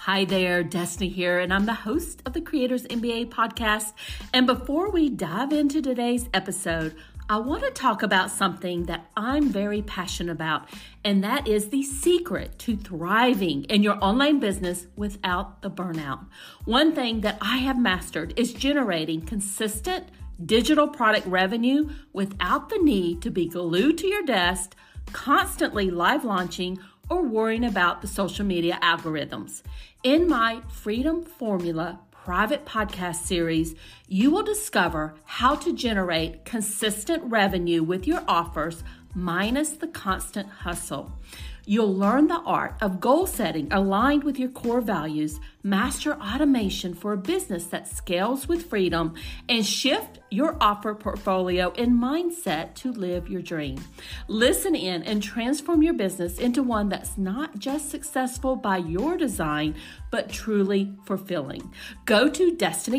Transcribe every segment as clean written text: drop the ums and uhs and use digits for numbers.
Hi there, Destiny here, and I'm the host of the Creators MBA podcast. And before we dive into today's episode, I want to talk about something that I'm very passionate about, and that is the secret to thriving in your online business without the burnout. One thing that I have mastered is generating consistent digital product revenue without the need to be glued to your desk, constantly live launching, or worrying about the social media algorithms. In my Freedom Formula private podcast series, you will discover how to generate consistent revenue with your offers minus the constant hustle. You'll learn the art of goal setting aligned with your core values, master automation for a business that scales with freedom, and shift your offer portfolio and mindset to live your dream. Listen in and transform your business into one that's not just successful by your design, but truly fulfilling. Go to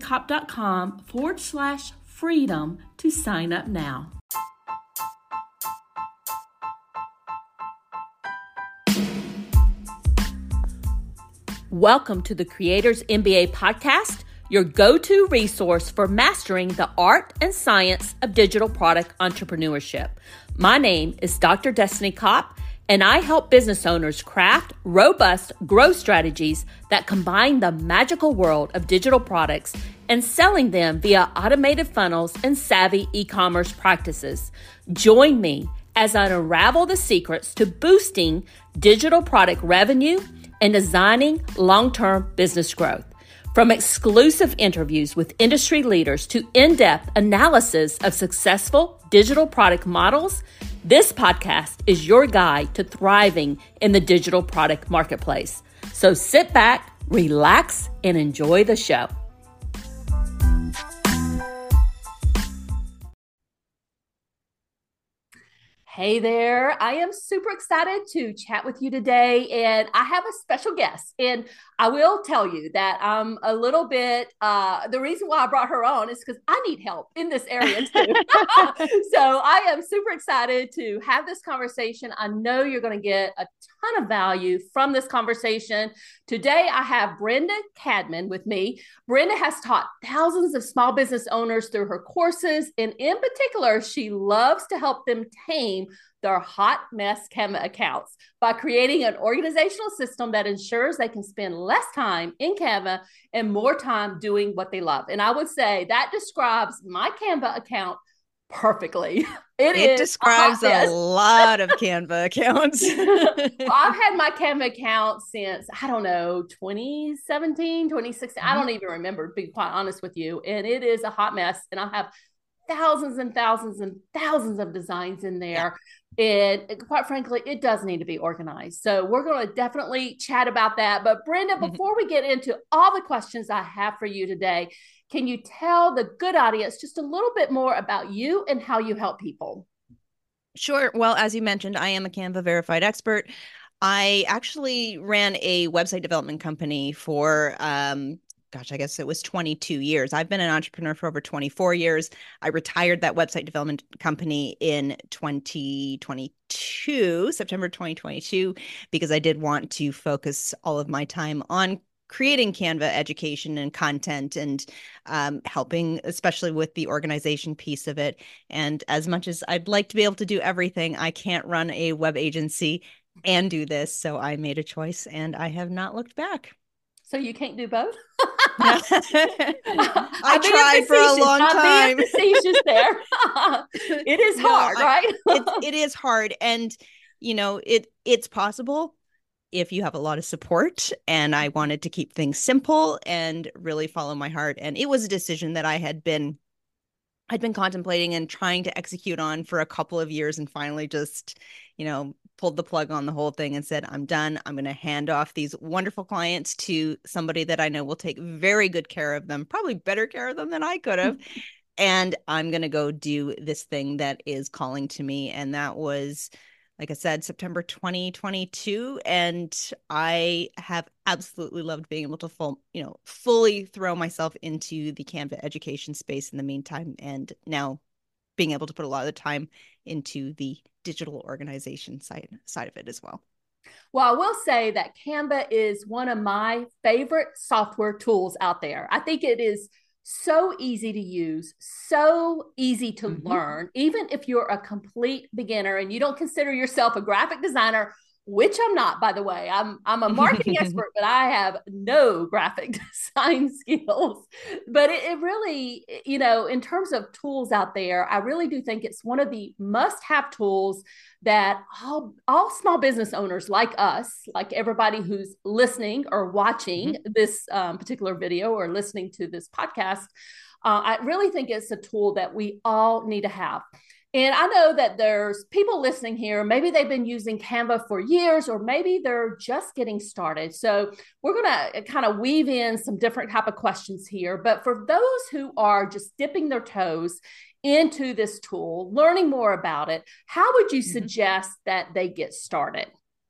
destinycop.com/freedom to sign up now. Welcome to the Creators MBA podcast, your go-to resource for mastering the art and science of digital product entrepreneurship. My name is Dr. Destiny Cop, and I help business owners craft robust growth strategies that combine the magical world of digital products and selling them via automated funnels and savvy e-commerce practices. Join me as I unravel the secrets to boosting digital product revenue and designing long-term business growth. From exclusive interviews with industry leaders to in-depth analysis of successful digital product models, this podcast is your guide to thriving in the digital product marketplace. So sit back, relax, and enjoy the show. Hey there, I am super excited to chat with you today, and I have a special guest. And I will tell you that I'm a little bit, the reason why I brought her on is because I need help in this area too. So I am super excited to have this conversation. I know you're going to get a ton of value from this conversation. Today, I have Brenda Cadman with me. Brenda has taught thousands of small business owners through her courses, and in particular, she loves to help them tame their hot mess Canva accounts by creating an organizational system that ensures they can spend less time in Canva and more time doing what they love. And I would say that describes my Canva account perfectly. It describes a lot of Canva accounts. Well, I've had my Canva account since, I don't know, 2017, 2016. I don't even remember, to be quite honest with you. And it is a hot mess. And I have thousands and thousands and thousands of designs in there. And quite frankly, it does need to be organized. So we're going to definitely chat about that. But Brenda, before we get into all the questions I have for you today, can you tell the good audience just a little bit more about you and how you help people? Sure. Well, as you mentioned, I am a Canva verified expert. I actually ran a website development company for, I guess it was 22 years. I've been an entrepreneur for over 24 years. I retired that website development company in 2022, September 2022, because I did want to focus all of my time on creating Canva education and content and helping, especially with the organization piece of it. And as much as I'd like to be able to do everything, I can't run a web agency and do this. So I made a choice and I have not looked back. So you can't do both? I tried for a long time. I'm being facetious there. It is hard, right? It is hard. And, you know, it's possible if you have a lot of support, and I wanted to keep things simple and really follow my heart. And it was a decision that I'd been contemplating and trying to execute on for a couple of years, and finally just, pulled the plug on the whole thing and said, I'm done. I'm going to hand off these wonderful clients to somebody that I know will take very good care of them, probably better care of them than I could have. And I'm going to go do this thing that is calling to me. And that was, like I said, September 2022. And I have absolutely loved being able to fully throw myself into the Canva education space in the meantime. And now being able to put a lot of the time into the digital organization side of it as well. Well, I will say that Canva is one of my favorite software tools out there. I think it is so easy to use, so easy to Mm-hmm. learn, even if you're a complete beginner and you don't consider yourself a graphic designer, which I'm not, by the way. I'm a marketing expert, but I have no graphic design skills. But it really, in terms of tools out there, I really do think it's one of the must-have tools that all small business owners like us, like everybody who's listening or watching Mm-hmm. this particular video or listening to this podcast, I really think it's a tool that we all need to have. And I know that there's people listening here, maybe they've been using Canva for years, or maybe they're just getting started. So we're going to kind of weave in some different type of questions here. But for those who are just dipping their toes into this tool, learning more about it, how would you Mm-hmm. suggest that they get started?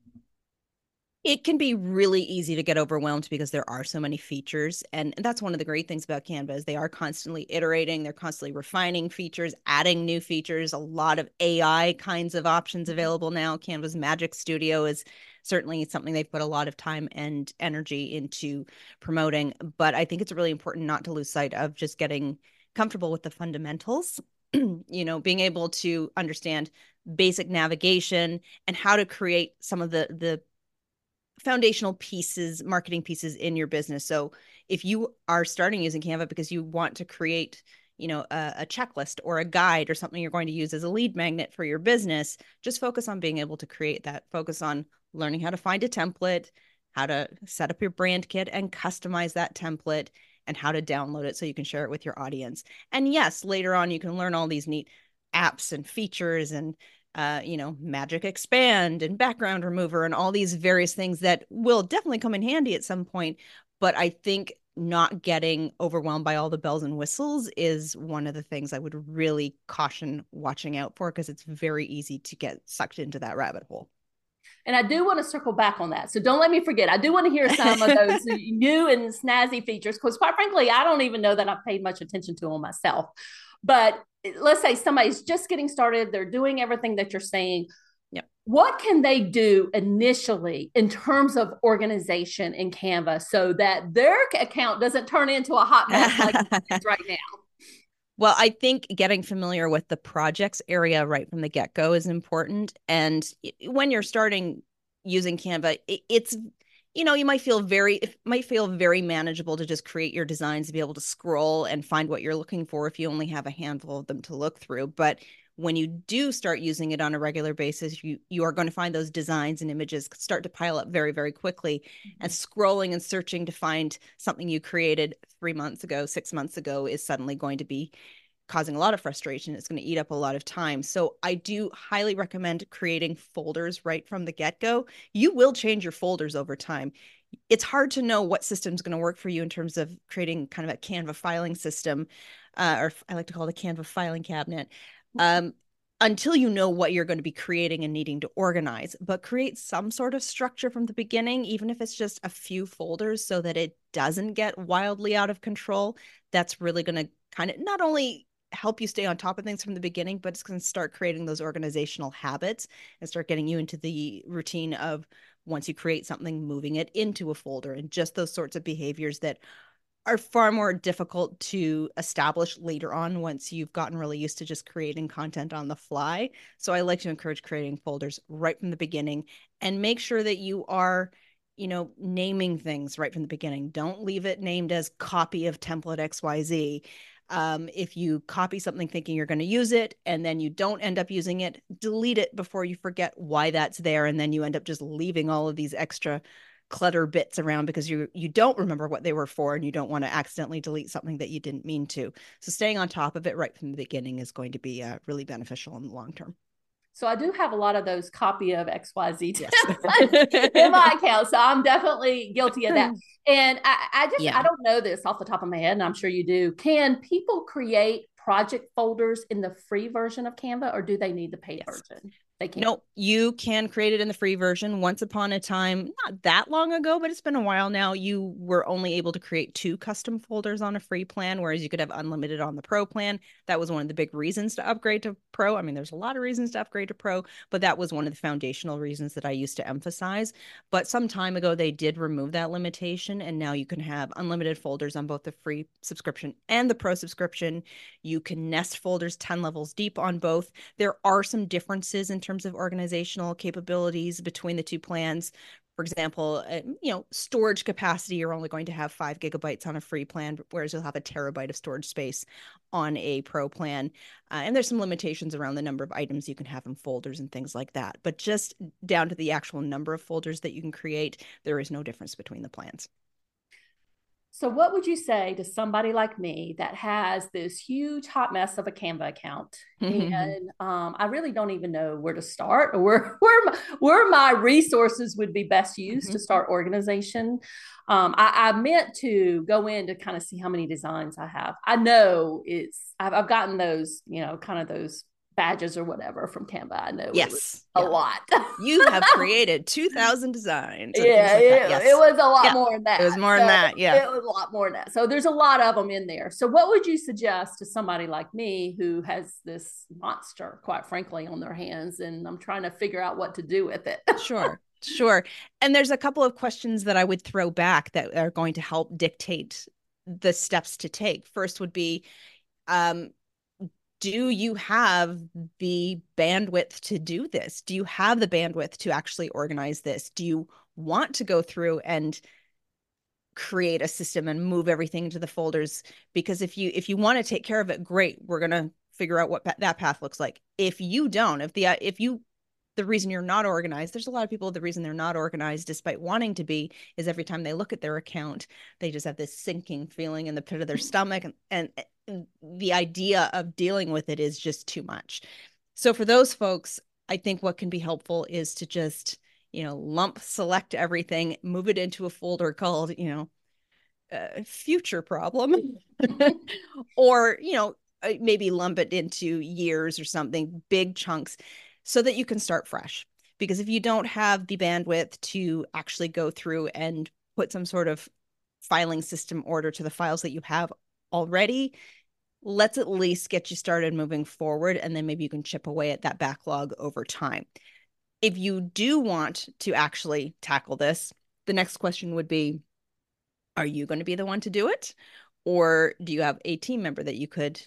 It can be really easy to get overwhelmed because there are so many features. And that's one of the great things about Canva is they are constantly iterating, they're constantly refining features, adding new features, a lot of AI kinds of options available now. Canva's Magic Studio is certainly something they've put a lot of time and energy into promoting. But I think it's really important not to lose sight of just getting comfortable with the fundamentals, being able to understand basic navigation and how to create some of the foundational pieces, marketing pieces in your business. So if you are starting using Canva because you want to create, a checklist or a guide or something you're going to use as a lead magnet for your business, just focus on being able to create that. Focus on learning how to find a template, how to set up your brand kit and customize that template, and how to download it so you can share it with your audience. And yes, later on you can learn all these neat apps and features and Magic Expand and Background Remover and all these various things that will definitely come in handy at some point. But I think not getting overwhelmed by all the bells and whistles is one of the things I would really caution watching out for because it's very easy to get sucked into that rabbit hole. And I do want to circle back on that. So don't let me forget. I do want to hear some of those new and snazzy features because, quite frankly, I don't even know that I've paid much attention to them myself. But let's say somebody's just getting started, they're doing everything that you're saying. Yep. What can they do initially in terms of organization in Canva so that their account doesn't turn into a hot mess like it is right now? Well, I think getting familiar with the projects area right from the get-go is important. And when you're starting using Canva, it's you might feel very manageable to just create your designs to be able to scroll and find what you're looking for if you only have a handful of them to look through. But when you do start using it on a regular basis, you are going to find those designs and images start to pile up very, very quickly. And scrolling and searching to find something you created 3 months ago, 6 months ago is suddenly going to be causing a lot of frustration. It's going to eat up a lot of time. So I do highly recommend creating folders right from the get-go. You will change your folders over time. It's hard to know what system's going to work for you in terms of creating kind of a Canva filing system, or I like to call it a Canva filing cabinet, until you know what you're going to be creating and needing to organize. But create some sort of structure from the beginning, even if it's just a few folders so that it doesn't get wildly out of control. That's really going to kind of not only help you stay on top of things from the beginning, but it's going to start creating those organizational habits and start getting you into the routine of once you create something, moving it into a folder and just those sorts of behaviors that are far more difficult to establish later on once you've gotten really used to just creating content on the fly. So I like to encourage creating folders right from the beginning and make sure that you are naming things right from the beginning. Don't leave it named as copy of template XYZ. If you copy something thinking you're going to use it and then you don't end up using it, delete it before you forget why that's there. And then you end up just leaving all of these extra clutter bits around because you don't remember what they were for and you don't want to accidentally delete something that you didn't mean to. So staying on top of it right from the beginning is going to be really beneficial in the long term. So I do have a lot of those copy of XYZ Yes. in my account. So I'm definitely guilty of that. And I Yeah. don't know this off the top of my head, and I'm sure you do. Can people create project folders in the free version of Canva or do they need the paid Yes. version? They can't. No, you can create it in the free version. Once upon a time, not that long ago, but it's been a while now, you were only able to create 2 custom folders on a free plan, whereas you could have unlimited on the pro plan. That was one of the big reasons to upgrade to pro. I mean, there's a lot of reasons to upgrade to pro, but that was one of the foundational reasons that I used to emphasize. But some time ago, they did remove that limitation, and now you can have unlimited folders on both the free subscription and the pro subscription. You can nest folders 10 levels deep on both. There are some differences in terms of organizational capabilities between the 2 plans. For example, storage capacity, you're only going to have 5 GB on a free plan, whereas you'll have a terabyte of storage space on a pro plan. And there's some limitations around the number of items you can have in folders and things like that. But just down to the actual number of folders that you can create, there is no difference between the plans. So, what would you say to somebody like me that has this huge hot mess of a Canva account, and I really don't even know where to start, or where my resources would be best used to start organization? I meant to go in to kind of see how many designs I have. I know I've gotten those, kind of those badges or whatever from Canva. I know it was a lot. You have created 2,000 designs. Yeah, like it was a lot more than that. It was more than that. Yeah. It was a lot more than that. So there's a lot of them in there. So what would you suggest to somebody like me who has this monster, quite frankly, on their hands, and I'm trying to figure out what to do with it? Sure. And there's a couple of questions that I would throw back that are going to help dictate the steps to take. First would be, do you have the bandwidth to do this? Do you have the bandwidth to actually organize this? Do you want to go through and create a system and move everything into the folders? Because if you want to take care of it, great. We're going to figure out what that path looks like. If you don't, the reason you're not organized, there's a lot of people, the reason they're not organized despite wanting to be is every time they look at their account, they just have this sinking feeling in the pit of their stomach, and the idea of dealing with it is just too much. So for those folks, I think what can be helpful is to just, select everything, move it into a folder called, future problem, or, maybe lump it into years or something, big chunks, so that you can start fresh. Because if you don't have the bandwidth to actually go through and put some sort of filing system order to the files that you have already, let's at least get you started moving forward, and then maybe you can chip away at that backlog over time. If you do want to actually tackle this, the next question would be, are you going to be the one to do it? Or do you have a team member that you could,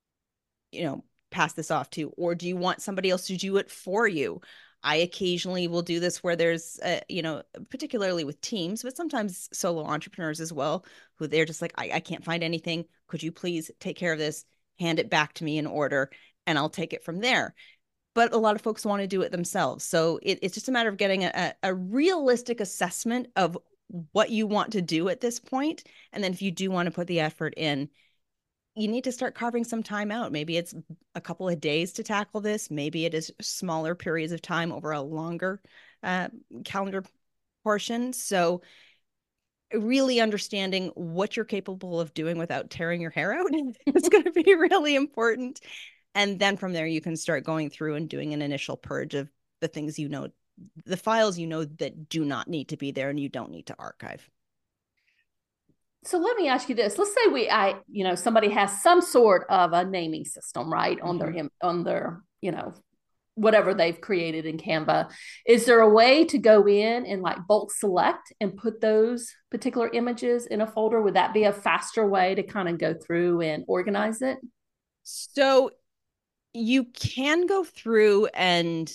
pass this off to? Or do you want somebody else to do it for you? I occasionally will do this where there's, particularly with teams, but sometimes solo entrepreneurs as well, who they're just like, I can't find anything. Could you please take care of this? Hand it back to me in order, and I'll take it from there. But a lot of folks want to do it themselves. So it's just a matter of getting a realistic assessment of what you want to do at this point. And then if you do want to put the effort in, you need to start carving some time out. Maybe it's a couple of days to tackle this. Maybe it is smaller periods of time over a longer calendar portion. So really understanding what you're capable of doing without tearing your hair out is going to be really important. And then from there, you can start going through and doing an initial purge of the things the files that do not need to be there and you don't need to archive. So let me ask you this. Let's say somebody has some sort of a naming system, right? On their, whatever they've created in Canva. Is there a way to go in and like bulk select and put those particular images in a folder? Would that be a faster way to kind of go through and organize it? So you can go through and,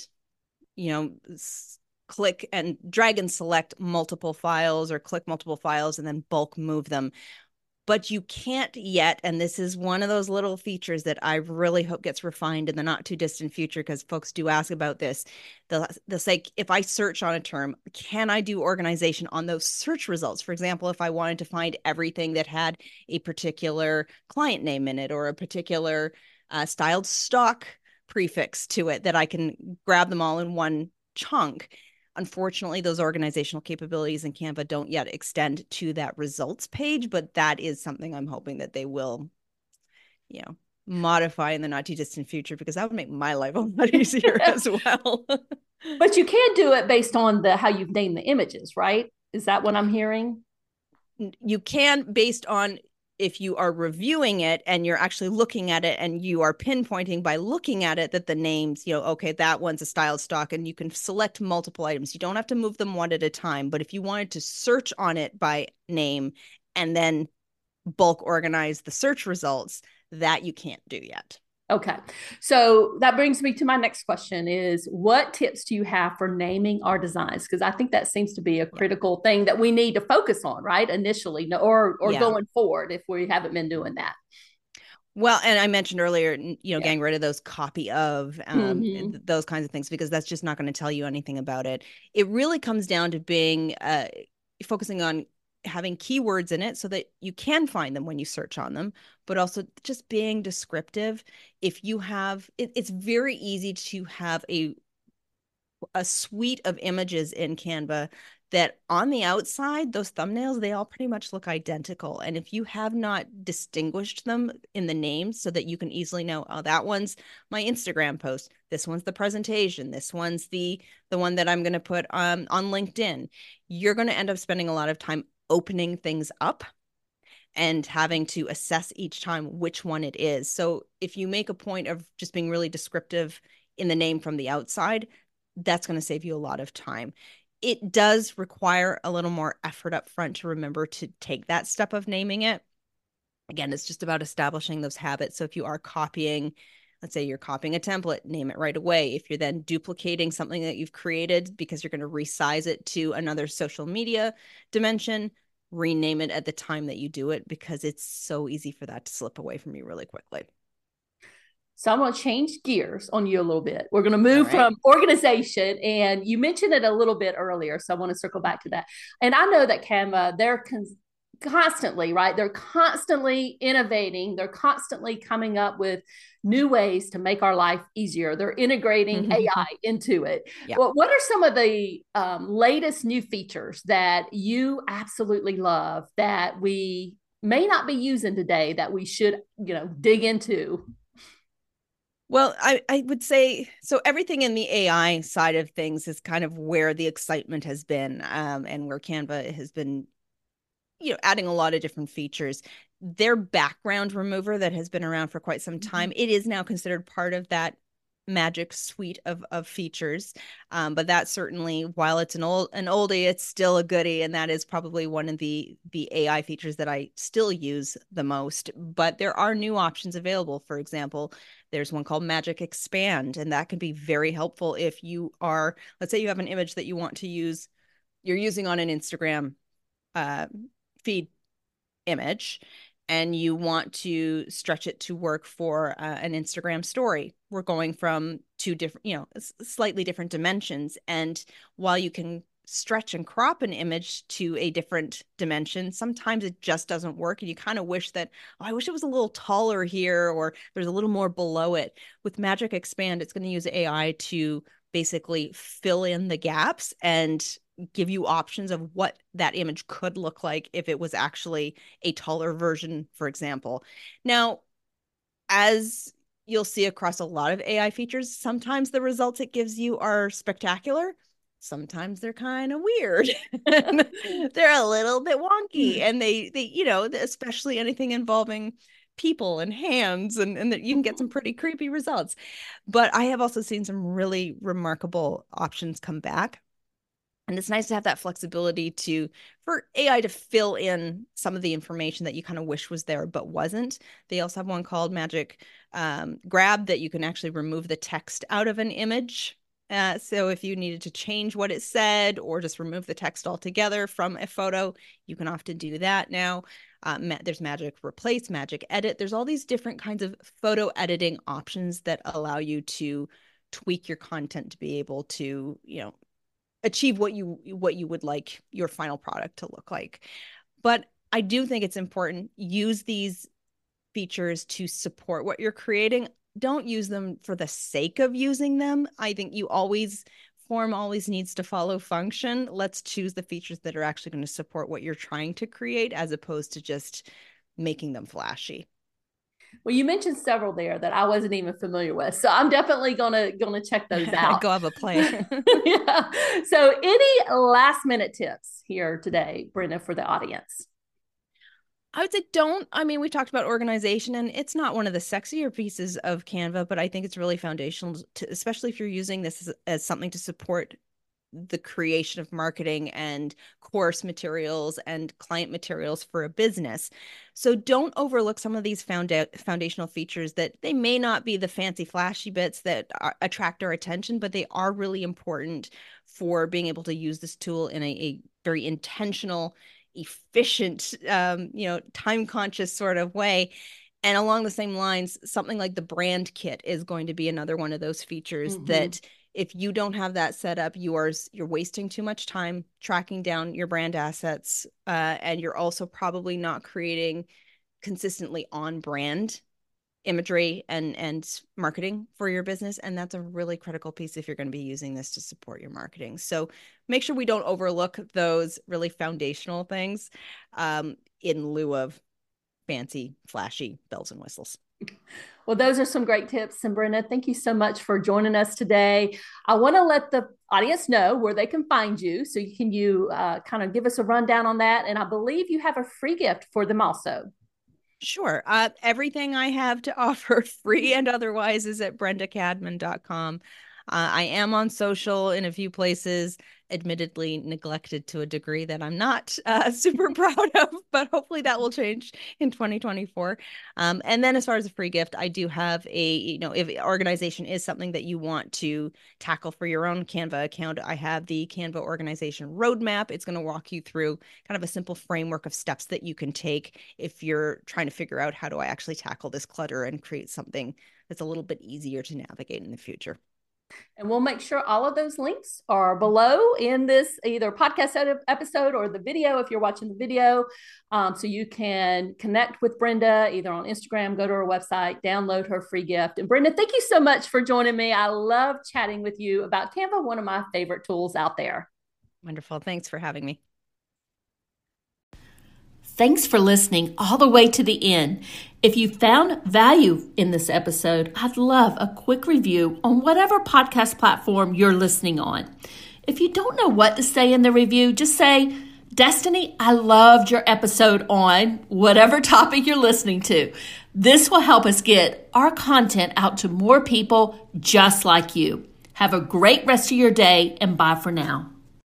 click and drag and select multiple files, or click multiple files and then bulk move them. But you can't yet, and this is one of those little features that I really hope gets refined in the not too distant future, because folks do ask about this. They'll say, if I search on a term, can I do organization on those search results? For example, if I wanted to find everything that had a particular client name in it, or a particular styled stock prefix to it, that I can grab them all in one chunk. Unfortunately, those organizational capabilities in Canva don't yet extend to that results page, but that is something I'm hoping that they will, modify in the not too distant future, because that would make my life a lot easier as well. But you can do it based on the how you've named the images, right? Is that what I'm hearing? You can, based on if you are reviewing it and you're actually looking at it and you are pinpointing by looking at it that the names, okay, that one's a styled stock, and you can select multiple items. You don't have to move them one at a time, but if you wanted to search on it by name and then bulk organize the search results, that you can't do yet. Okay. So that brings me to my next question is what tips do you have for naming our designs? Because I think that seems to be a Yeah. critical thing that we need to focus on, right? Initially, or Yeah. going forward if we haven't been doing that. Well, and I mentioned earlier, Yeah. getting rid of those copy of, Mm-hmm. those kinds of things, because that's just not going to tell you anything about it. It really comes down to being focusing on having keywords in it so that you can find them when you search on them, but also just being descriptive. If you have, it's very easy to have a suite of images in Canva that on the outside, those thumbnails, they all pretty much look identical. And if you have not distinguished them in the names so that you can easily know, oh, that one's my Instagram post, this one's the presentation, this one's the one that I'm going to put on LinkedIn, you're going to end up spending a lot of time opening things up and having to assess each time which one it is. So if you make a point of just being really descriptive in the name from the outside, that's going to save you a lot of time. It does require a little more effort up front to remember to take that step of naming it. Again, it's just about establishing those habits. So if you are copying, let's say you're copying a template, name it right away. If you're then duplicating something that you've created because you're going to resize it to another social media dimension, rename it at the time that you do it, because it's so easy for that to slip away from you really quickly. So I'm going to change gears on you a little bit. We're going to All move right. from organization, and you mentioned it a little bit earlier, so I want to circle back to that. And I know that Canva, they're constantly, right? They're constantly innovating. They're constantly coming up with new ways to make our life easier. They're integrating AI into it. Yeah. Well, what are some of the latest new features that you absolutely love that we may not be using today that we should, dig into? Well, I would say so. Everything in the AI side of things is kind of where the excitement has been, and where Canva has been, adding a lot of different features. Their background remover that has been around for quite some time, it is now considered part of that magic suite of features. But that certainly, while it's an oldie, it's still a goodie, and that is probably one of the AI features that I still use the most. But there are new options available. For example, there's one called Magic Expand, and that can be very helpful if you are, let's say you have an image that you want to use, you're using on an Instagram uh, feed image, and you want to stretch it to work for an Instagram story. We're going from two different, slightly different dimensions. And while you can stretch and crop an image to a different dimension, sometimes it just doesn't work. And you kind of wish that, oh, I wish it was a little taller here, or there's a little more below it. With Magic Expand, it's going to use AI to basically fill in the gaps and give you options of what that image could look like if it was actually a taller version, for example. Now, as you'll see across a lot of AI features, sometimes the results it gives you are spectacular. Sometimes they're kind of weird. They're a little bit wonky, and especially anything involving people and hands, and that you can get some pretty creepy results. But I have also seen some really remarkable options come back. And it's nice to have that flexibility for AI to fill in some of the information that you kind of wish was there but wasn't. They also have one called Magic Grab that you can actually remove the text out of an image. So if you needed to change what it said or just remove the text altogether from a photo, you can often do that now. There's Magic Replace, Magic Edit. There's all these different kinds of photo editing options that allow you to tweak your content to be able to, achieve what you would like your final product to look like. But I do think it's important, use these features to support what you're creating. Don't use them for the sake of using them. I think form always needs to follow function. Let's choose the features that are actually going to support what you're trying to create, as opposed to just making them flashy. Well, you mentioned several there that I wasn't even familiar with, so I'm definitely gonna check those out. Go have a play. Yeah. So, any last minute tips here today, Brenda, for the audience? I would say we talked about organization, and it's not one of the sexier pieces of Canva, but I think it's really foundational, especially if you're using this as something to support the creation of marketing and course materials and client materials for a business. So don't overlook some of these foundational features that they may not be the fancy flashy bits that attract our attention, but they are really important for being able to use this tool in a very intentional, efficient, time conscious sort of way. And along the same lines, something like the brand kit is going to be another one of those features that if you don't have that set up, you're wasting too much time tracking down your brand assets, and you're also probably not creating consistently on brand imagery and marketing for your business. And that's a really critical piece if you're going to be using this to support your marketing. So make sure we don't overlook those really foundational things in lieu of fancy, flashy bells and whistles. Well, those are some great tips. And Brenda, thank you so much for joining us today. I want to let the audience know where they can find you. So you kind of give us a rundown on that. And I believe you have a free gift for them also. Sure. Everything I have to offer, free and otherwise, is at brendacadman.com. I am on social in a few places, admittedly neglected to a degree that I'm not super proud of, but hopefully that will change in 2024. And then as far as a free gift, I do have if organization is something that you want to tackle for your own Canva account, I have the Canva organization roadmap. It's going to walk you through kind of a simple framework of steps that you can take if you're trying to figure out how do I actually tackle this clutter and create something that's a little bit easier to navigate in the future. And we'll make sure all of those links are below in this either podcast episode or the video if you're watching the video. So you can connect with Brenda either on Instagram, go to her website, download her free gift. And Brenda, thank you so much for joining me. I love chatting with you about Canva, one of my favorite tools out there. Wonderful. Thanks for having me. Thanks for listening all the way to the end. If you found value in this episode, I'd love a quick review on whatever podcast platform you're listening on. If you don't know what to say in the review, just say, Destiny, I loved your episode on whatever topic you're listening to. This will help us get our content out to more people just like you. Have a great rest of your day, and bye for now.